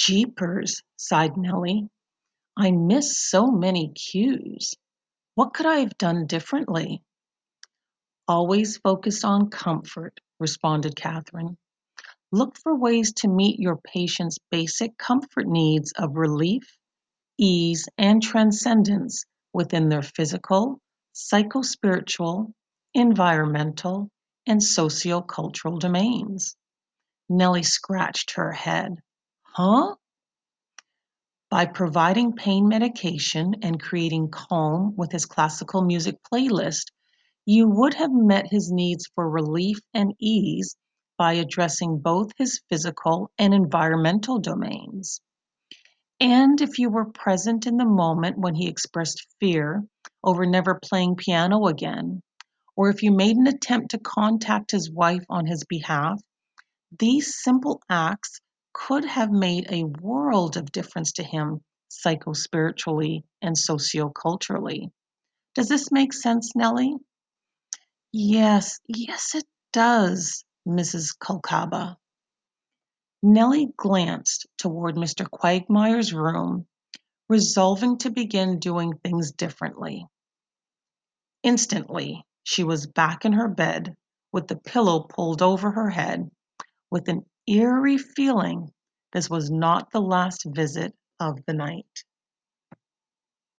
Jeepers, sighed Nellie. I miss so many cues. What could I have done differently? Always focus on comfort, responded Catherine. Look for ways to meet your patient's basic comfort needs of relief, ease, and transcendence within their physical, psychospiritual, environmental, and sociocultural domains. Nellie scratched her head. Huh? By providing pain medication and creating calm with his classical music playlist, you would have met his needs for relief and ease by addressing both his physical and environmental domains. And if you were present in the moment when he expressed fear over never playing piano again, or if you made an attempt to contact his wife on his behalf, these simple acts could have made a world of difference to him psychospiritually and socioculturally. Does this make sense, Nellie? Yes, it does, Mrs. Kolkaba. Nellie glanced toward Mr. Quagmire's room, resolving to begin doing things differently. Instantly, she was back in her bed with the pillow pulled over her head, with an eerie feeling this was not the last visit of the night.